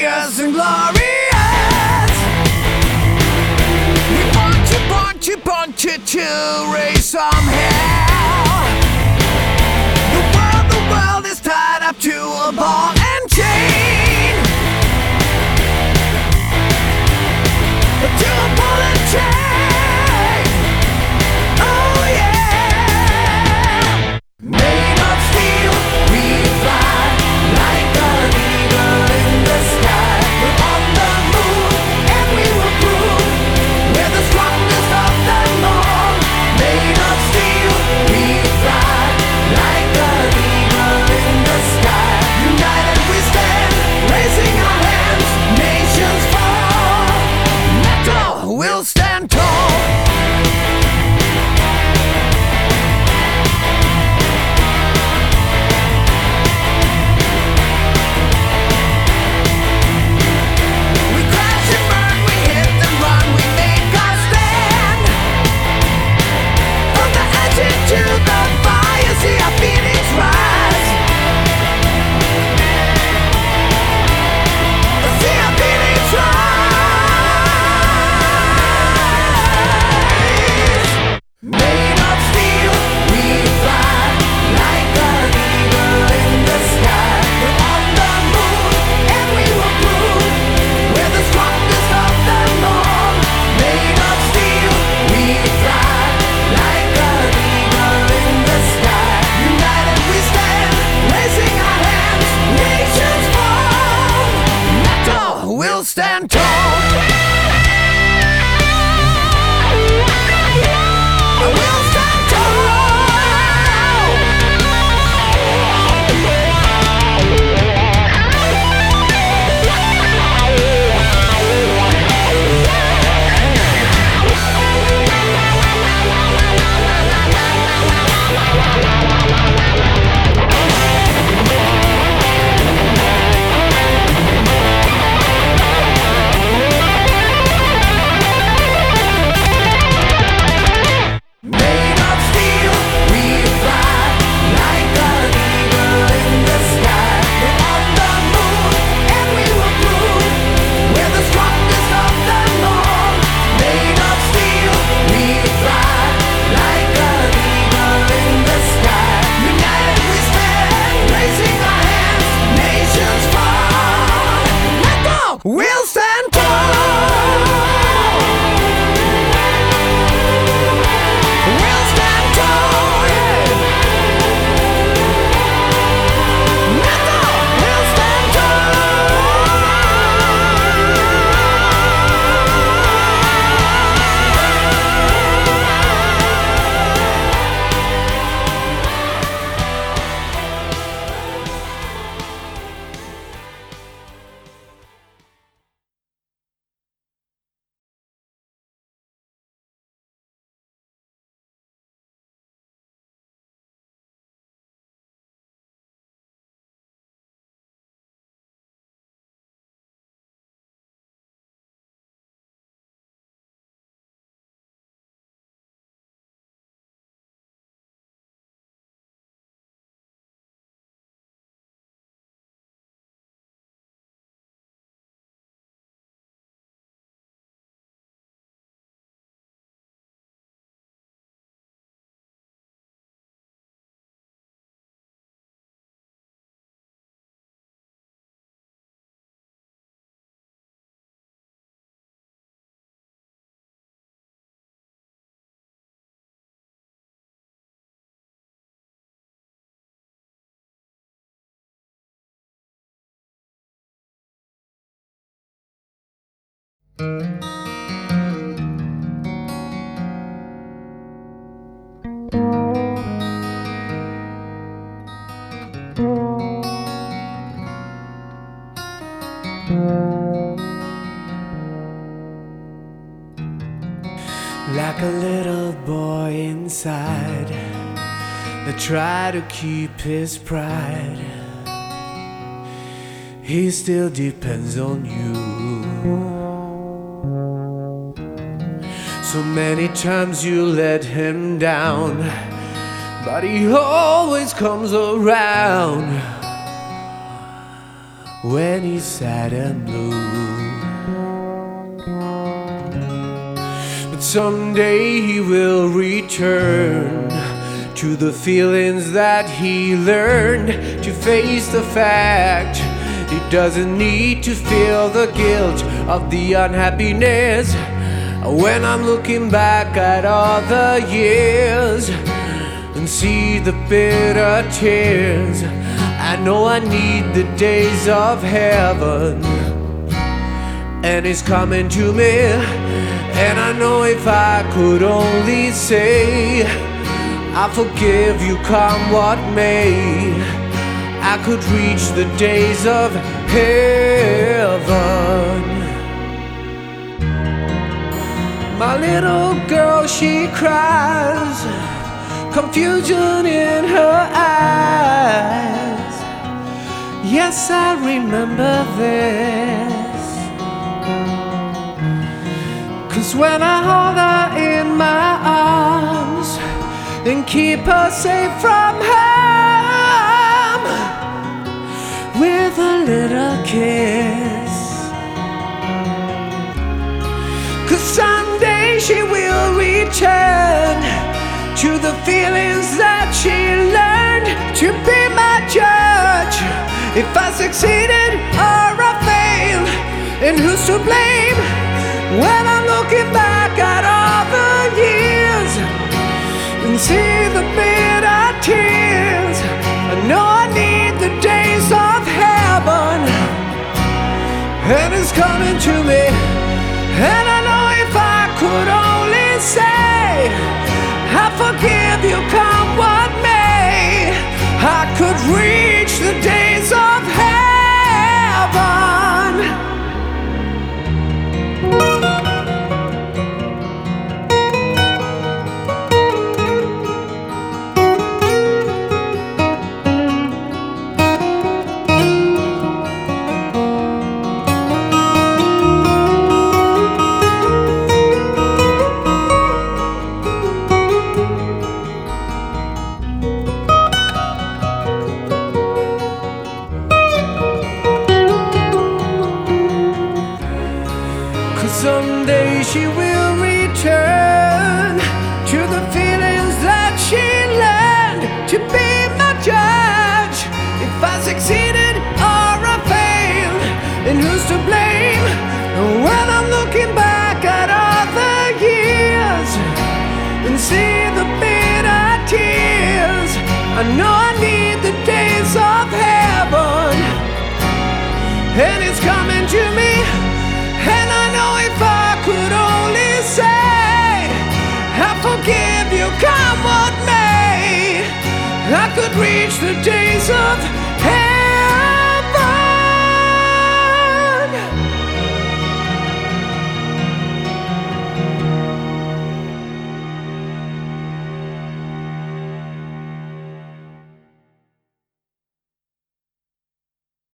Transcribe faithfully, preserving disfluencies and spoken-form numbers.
glorious and glorious. We want you, want you, want you to raise some hell. The world, the world is tied up to a ball and chain, to a ball and chain. Oh yeah. Made of steel, we fly like an eagle in the sky. We're on the moon and we will prove we're the strongest of them all. Made of steel, we fly like an eagle in the sky. United we stand, raising our hands. Nations fall, metal will stand tall. We crash and burn, we hit and run, we make our stand. From the edge into the fire, see our phoenix rise. See our phoenix rise. Made of steel, we fly like an eagle in the sky. We're on the moon and we will prove we're the strongest of them all. Made of steel, we fly like an eagle in the sky. United we stand, raising our hands. Nations fall, metal will stand tall. We'll stand tall. Made of steel, we fly like an eagle in the sky. We're on the moon and we will prove we're the strongest of them all. Made of steel, we fly like an eagle in the sky. United we stand, raising our hands. Nations fall, metal will stand tall. We'll stand tall, yeah. Metal will stand like a little boy inside that tried to keep his pride. He still depends on you. So many times you let him down, but he always comes around when he's sad and blue. But someday he will return to the feelings that he learned, to face the fact he doesn't need to feel the guilt of the unhappiness. When I'm looking back at all the years and see the bitter tears, I know I need the days of heaven, and it's coming to me. And I know if I could only say I forgive you, come what may, I could reach the days of heaven. My little girl, she cries, confusion in her eyes. Yes, I remember this, 'cause when I hold her in my arms and keep her safe from harm with a little kiss, 'cause someday she will return to the feelings that she learned, to be my judge if I succeeded or I failed. And who's to blame when I'm looking back at all the years and see the bitter tears? I know I need the days of heaven, and it's coming to me. And I know if I could only say I forgive you, come what may, I could reach the days of heaven. Someday she will return to the feelings that she learned, to be my judge if I succeeded or I failed. And who's to blame when I'm looking back at all the years and see the bitter tears? I know I need the days of heaven, and it's coming to me. And I know if I could only say I forgive you, come what may, I could reach the days of